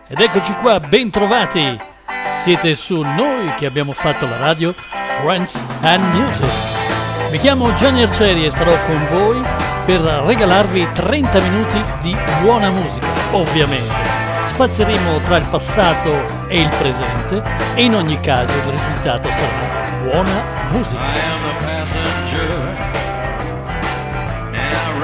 Ed eccoci qua, ben trovati! Siete su Noi che abbiamo fatto la radio, Friends and Music. Mi chiamo Gianni Arcieri e starò con voi per regalarvi 30 minuti di buona musica, ovviamente. Spazieremo tra il passato e il presente e in ogni caso il risultato sarà buona musica. I am a passenger and I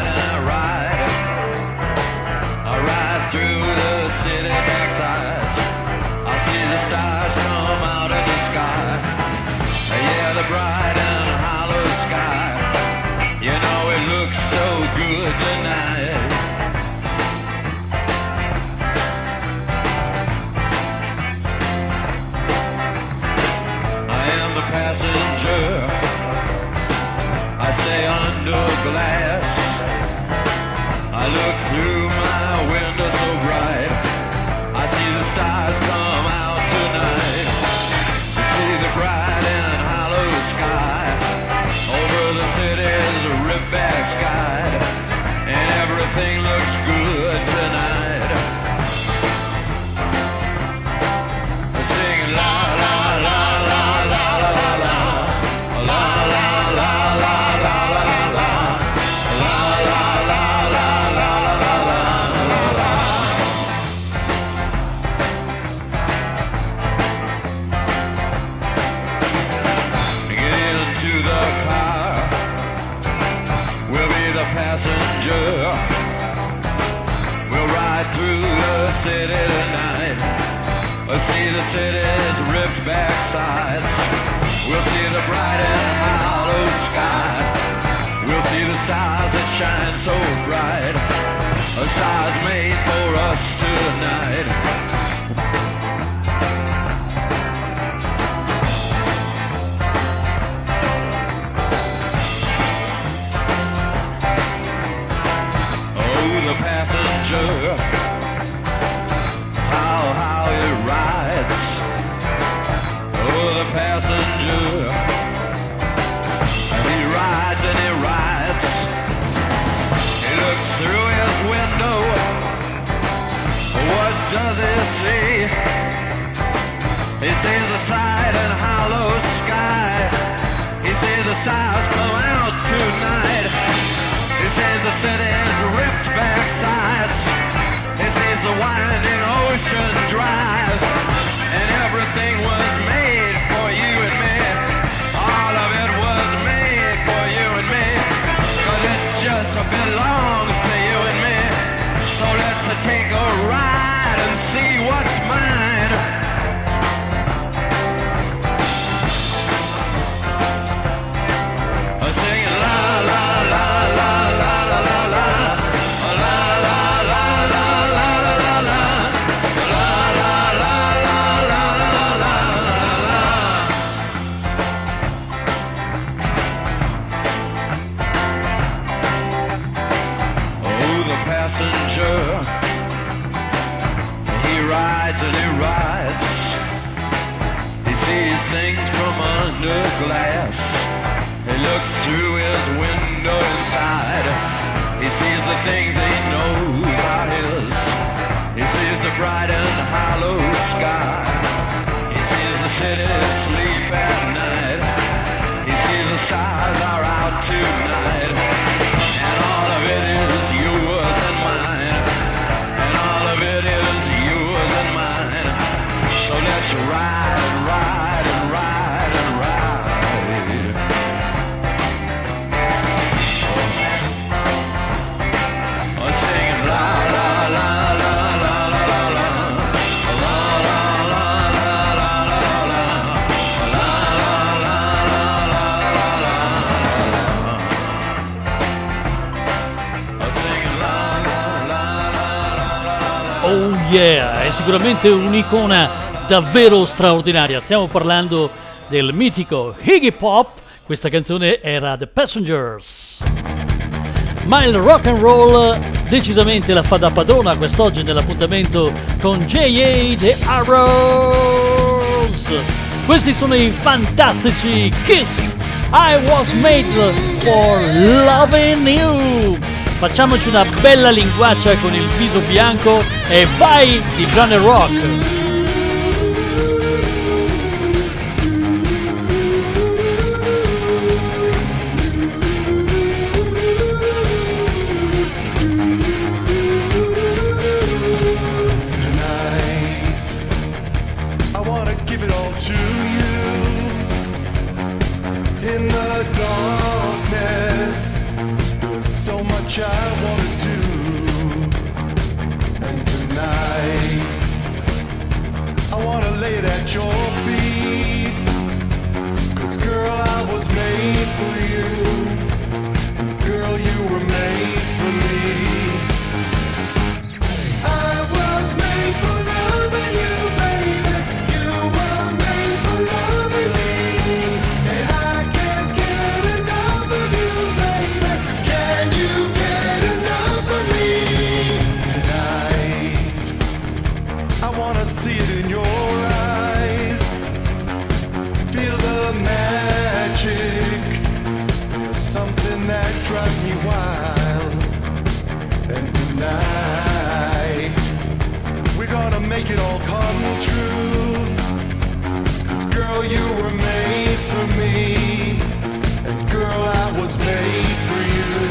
ride through the city backsides. I see the stars come out of the sky. Yeah, the bright and hollow sky. You know it looks so good tonight. I am the passenger. I stay under glass. I look through my window so bright. I see the stars come out tonight. You see the bright and hollow sky over the city's rip-back sky, and everything looks good tonight. Singing la la la la la la la la la la la la la la la. Passenger, we'll ride through the city tonight. We'll see the city's ripped back sides. We'll see the bright and hollow sky. We'll see the stars that shine so bright. A stars made for us tonight. Passenger, how it rides. Oh, the passenger, he rides and he rides. He looks through his window. What does he see? He sees the side and hollow sky. He sees the stars come out tonight. He sees the city's ripped back sides. He sees the winding ocean drive. And everything was made for you and me. All of it was made for you and me. 'Cause it just belongs to you and me. So let's take a ride and see what's mine. Singing la la la la la la la la la la la la la la la passenger. He rides and he rides. He sees things from under glass. He looks through his window inside. He sees the things he knows are his. He sees the bright and hollow sky. He sees the city sleep at night. He sees the stars are out tonight. And all of it is yours and mine. And all of it is yours and mine. So let's ride and ride and ride and ride. Oh, singing la la la la la la la la la la la la la la Oh yeah, è sicuramente un'icona davvero straordinaria. Stiamo parlando del mitico Iggy Pop. Questa canzone era The Passengers. Ma il rock and roll decisamente la fa da padrona quest'oggi nell'appuntamento con J.A. The Arrows. Questi sono i fantastici Kiss. I was made for loving you. facciamoci una bella linguaccia con il viso bianco e vai di grande rock. I want to do, and tonight I want to lay it at your feet, 'cause girl I was made for you, and girl you were made for me. I was made for loving you, baby, you were made for loving me, and I can't get enough of you, baby, can you get enough of me? Tonight I wanna see it in your eyes, feel the magic, there's something that drives me wild, and tonight we're gonna make it all come true, 'cause girl you were made for me, and girl I was made for you.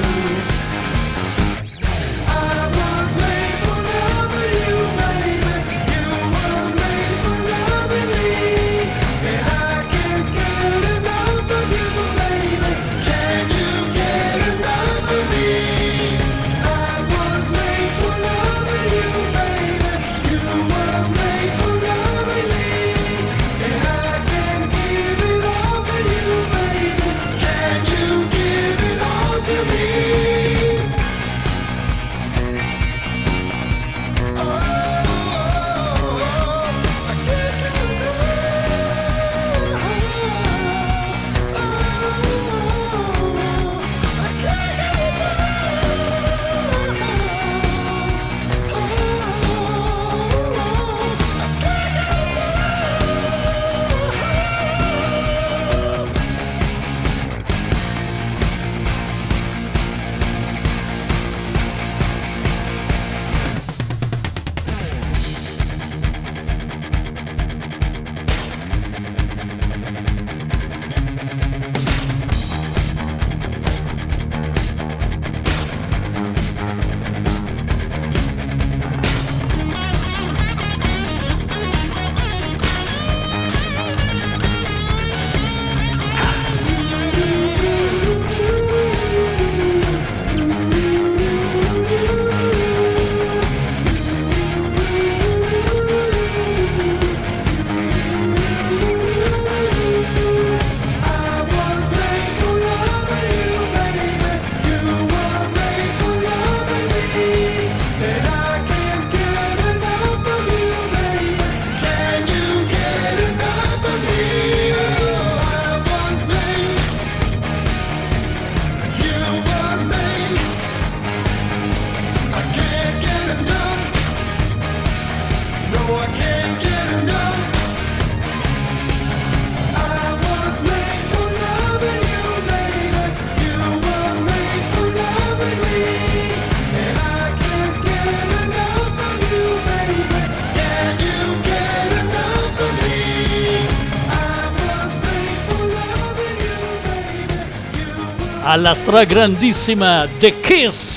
I was made for loving you, baby, you were made for loving me, and I can't get enough of you, baby, can you get enough of me? I was made for loving you, baby, you were made for loving me, and I can give it all to you, baby, can you give it all to me? Alla stragrandissima The Kiss,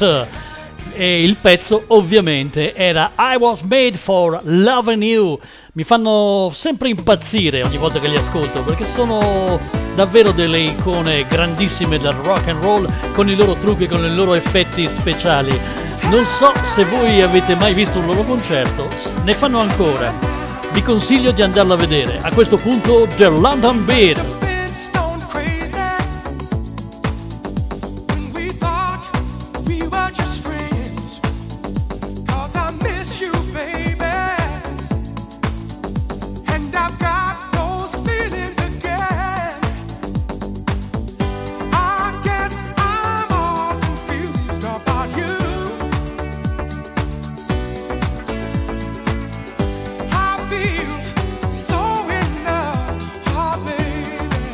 e il pezzo ovviamente era I Was Made for Loving You. Mi fanno sempre impazzire ogni volta che li ascolto, perché sono davvero delle icone grandissime del rock and roll, con i loro trucchi, con i loro effetti speciali. Non so se voi avete mai visto un loro concerto, ne fanno ancora, vi consiglio di andarlo a vedere. A questo punto The London Beat. I feel so in love, oh baby.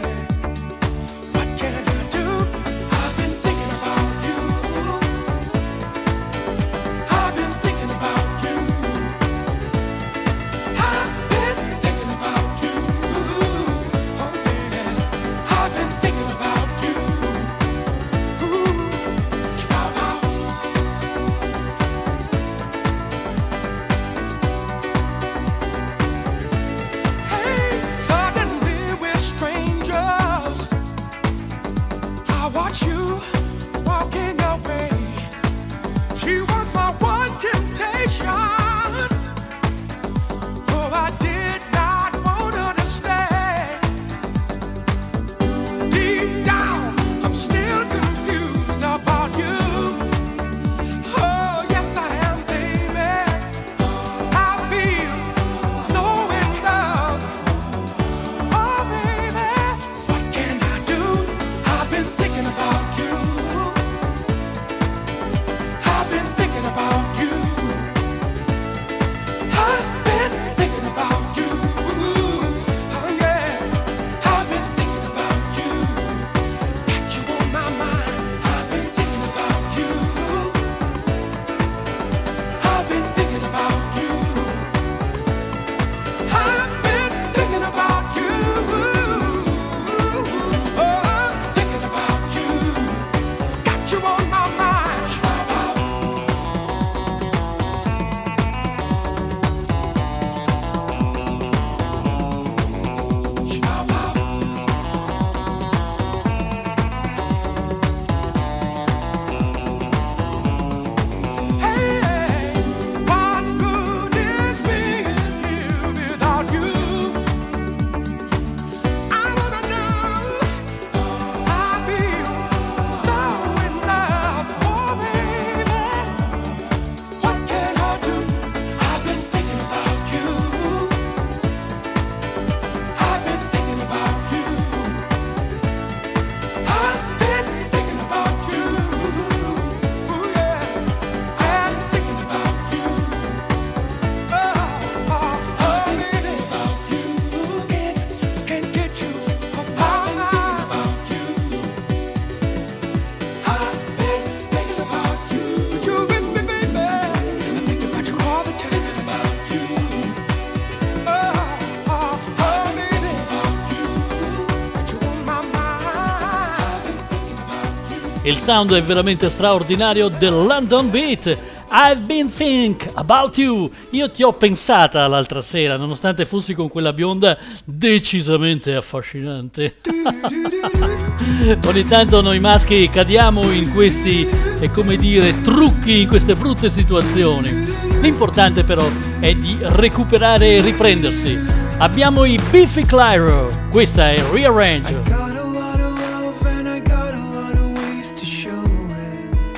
Il sound è veramente straordinario del London Beat. I've been think about you. Io ti ho pensata l'altra sera, nonostante fossi con quella bionda decisamente affascinante. Ogni tanto noi maschi cadiamo in questi, come dire, trucchi, in queste brutte situazioni. L'importante però è di recuperare e riprendersi. Abbiamo i Biffy Clyro, questa è Rearrange. Got a lot of love and I got a lot of ways to show it.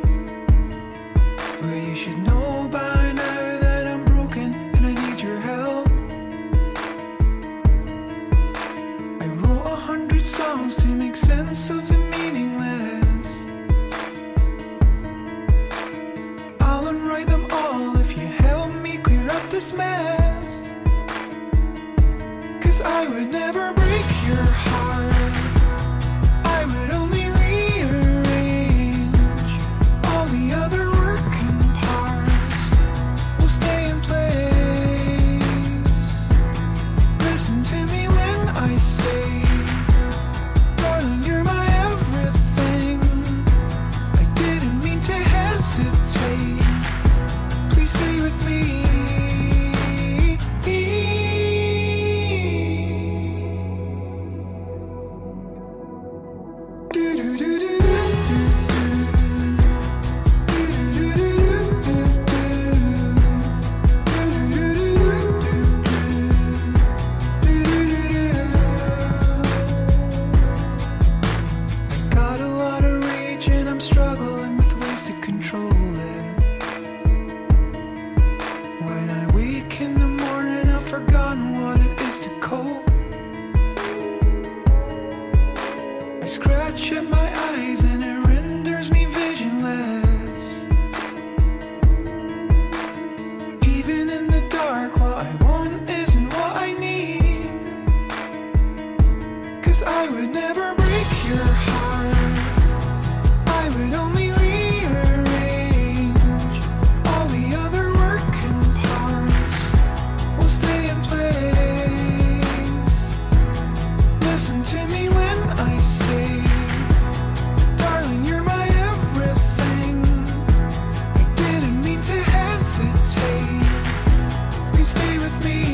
Well, you should know by now that I'm broken and I need your help. I wrote 100 songs to make sense of the meaningless. I'll unwrite them all if you help me clear up this mess. 'Cause I would never break your heart. I would only rearrange all the other working parts. Will stay in place. Listen to me when I say, darling, you're my everything. I didn't mean to hesitate. Please stay with me. Got a lot of rage and I'm struggling with ways to control it. When I wake in the morning, I've forgotten what it is to cope. I scratch at my eyes and it renders me visionless. Even in the dark, what I want isn't what I need. 'Cause I would never break your heart. I would only rearrange all the other working parts. Will stay in place. Listen to me when I say, darling, you're my everything. I didn't mean to hesitate. Please stay with me.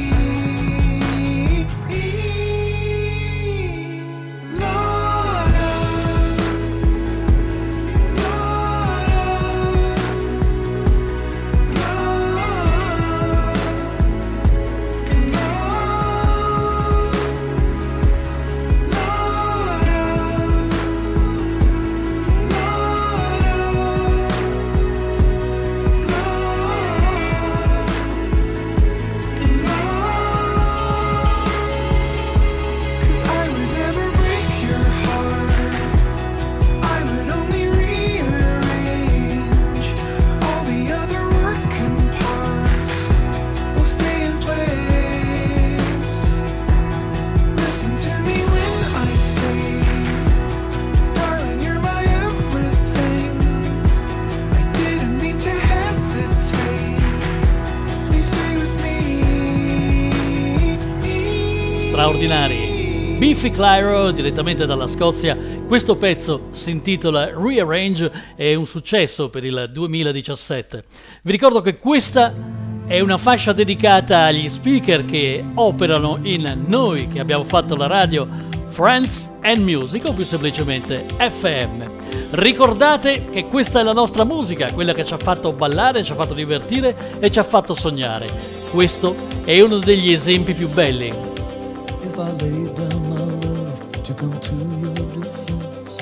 Straordinari. Biffy Clyro, direttamente dalla Scozia. Questo pezzo si intitola Rearrange, è un successo per il 2017. Vi ricordo che questa è una fascia dedicata agli speaker che operano in Noi che abbiamo fatto la radio, Friends and Music, o più semplicemente FM. Ricordate che questa è la nostra musica, quella che ci ha fatto ballare, ci ha fatto divertire e ci ha fatto sognare. Questo è uno degli esempi più belli. If I laid down my love to come to your defense,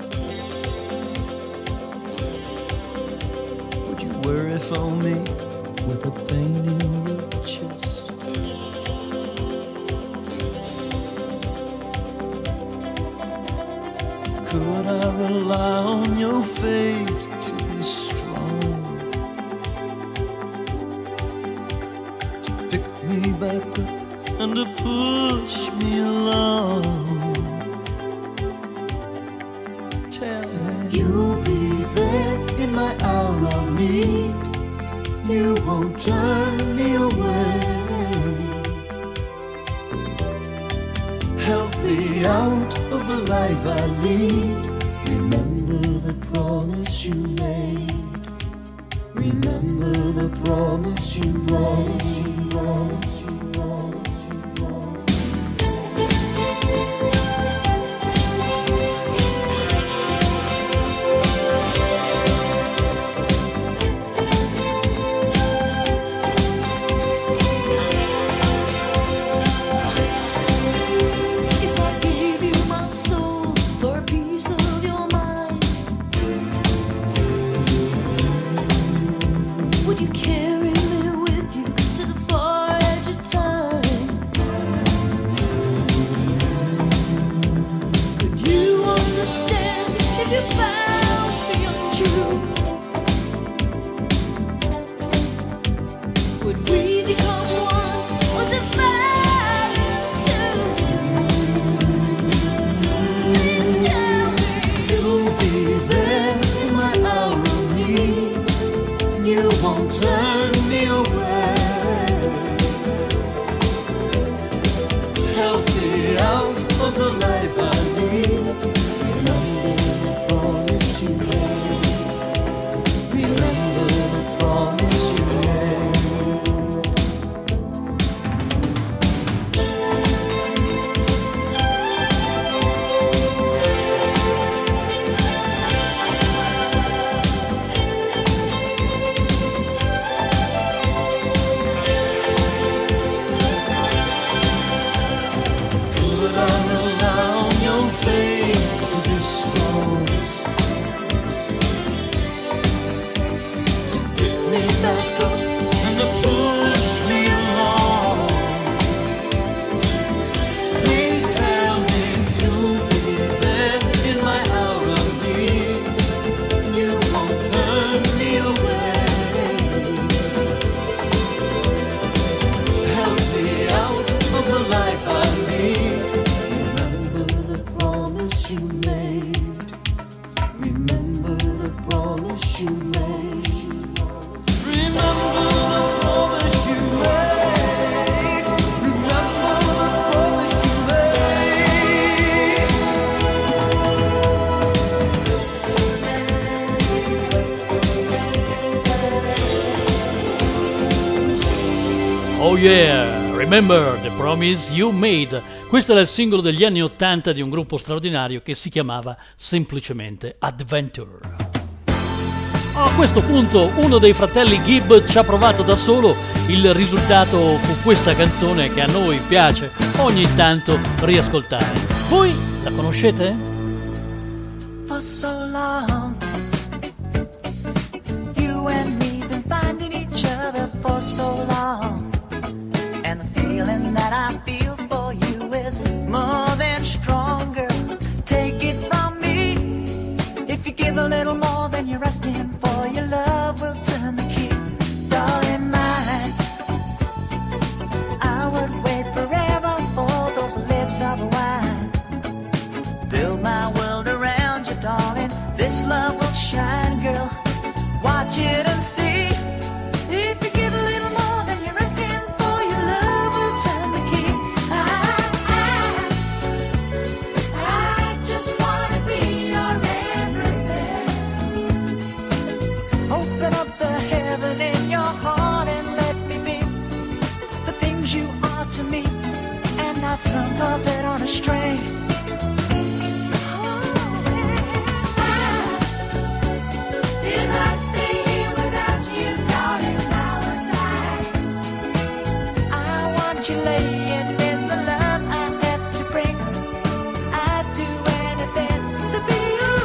would you worry for me with a pain in your chest? Could I rely on your faith to be strong, to pick me back up and to push me along? Tell me You'll be there in my hour of need. You won't turn me away. Help me out of the life I lead. Remember the promise you made. Remember the promise you made. If I gave you my soul for a piece of your mind, would you carry me with you to the far edge of time? Could you understand if you found me untrue? Would we become one or divided in two? Please tell me You'll be there in my hour of need. You won't turn me away. Help me out of the life I need. Remember the promise you made. Remember the promise you made. Could I allow your faith to be strong? To pick me back up and to push me along. Please tell me you'll be there in my hour of need. You won't turn me away. Help me out of the life I lead. Remember the promise you made. Remember the promise you made. Remember the promise you made. Remember the promise you made. Oh yeah, remember the promise you made. Questo era il singolo degli anni '80 di un gruppo straordinario che si chiamava semplicemente Adventure. A questo punto uno dei fratelli Gibb ci ha provato da solo, il risultato fu questa canzone che a noi piace ogni tanto riascoltare. Voi la conoscete? For so long, you and me been finding each other for so long, and the feeling that I feel for you is more than stronger. Take it from me, if you give a little more than you're asking for, your love will turn the key. Darling mine, I would wait forever for those lips of wine. Build my world around you, darling. This love will shine, girl. Watch it and see. If you give a little more than you're asking for, your love will turn the key. I just wanna be your everything. Open up the heaven in your heart and let me be the things you are to me, and not some puppet on a string. If I stay here without you, darling, now and night, I want you laying in the love I have to bring. I'd do anything to be your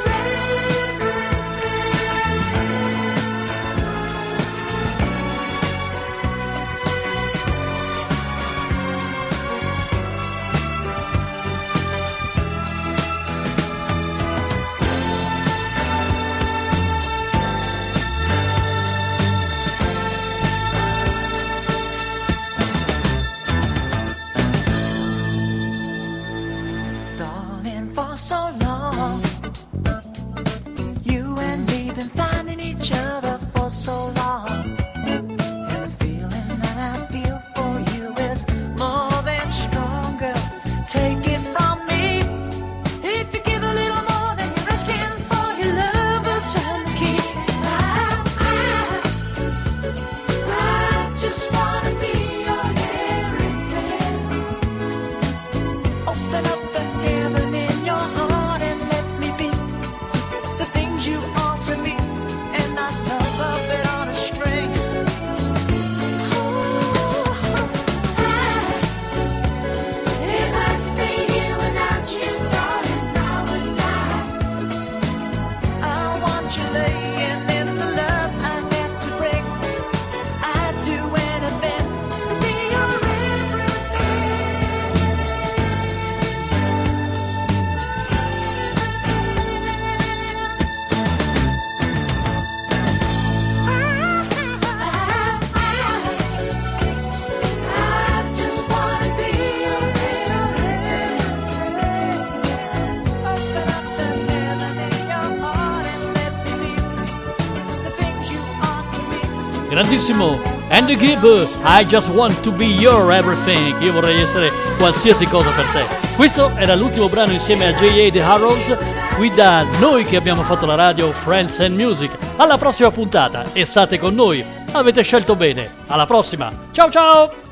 grandissimo Andy Gibb, I just want to be your everything. Io vorrei essere qualsiasi cosa per te. Questo era l'ultimo brano insieme a J.A. The Harrows, qui da noi che abbiamo fatto la radio Friends and Music. Alla prossima puntata e state con noi. Avete scelto bene. Alla prossima. Ciao ciao!